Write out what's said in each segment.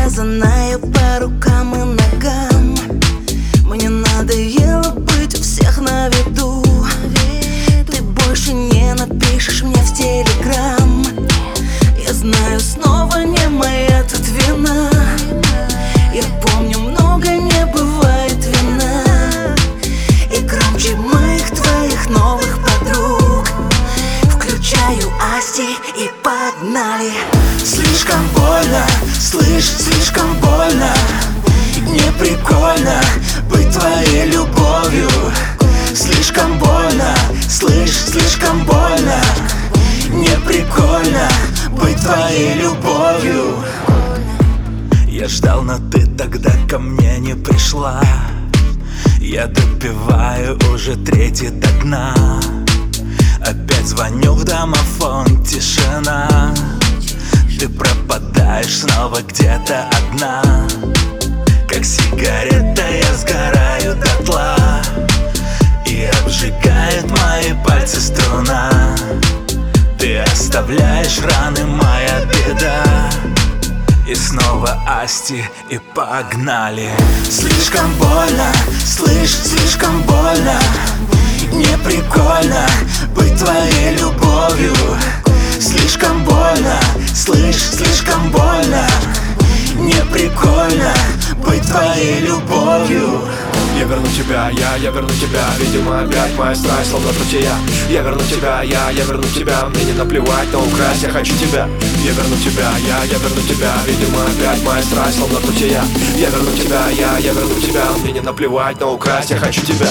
связанная по рукам и ногам. Мне надоело быть у всех на виду. Ты больше не напишешь мне в телеграм. Я знаю, снова не моя тут вина. Я помню, много не бывает вина. И громче моих твоих новых подруг. Включаю Асти и погнали. Слишком больно, слышь, слишком больно. Не прикольно быть твоей любовью. Слишком больно, слышь, слишком больно. Не прикольно быть твоей любовью. Я ждал, но ты тогда ко мне не пришла. Я допиваю уже третий до дна. Опять звоню в домофон, тишина. Ты пропадаешь снова где-то одна. Как сигарета я сгораю дотла. И обжигает мои пальцы струна. Ты оставляешь раны, моя беда. И снова Асти, и погнали. Слишком больно, слышь, слишком больно. Не прикольно быть твоей любовью. Слишком больно, слышь, слишком больно. Не прикольно быть твоей любовью. Я верну тебя, я верну тебя. Видимо, опять моя страсть, словно ручья. Я верну тебя, я верну тебя. Мне не наплевать, но украсть я хочу тебя. Я верну тебя, я верну тебя. Видимо, опять моя страсть, словно ручья. Я верну тебя, я верну тебя. Мне не наплевать, но украсть я хочу тебя.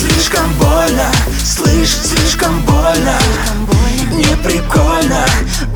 Слишком больно, слышь, слишком больно. Не прикольно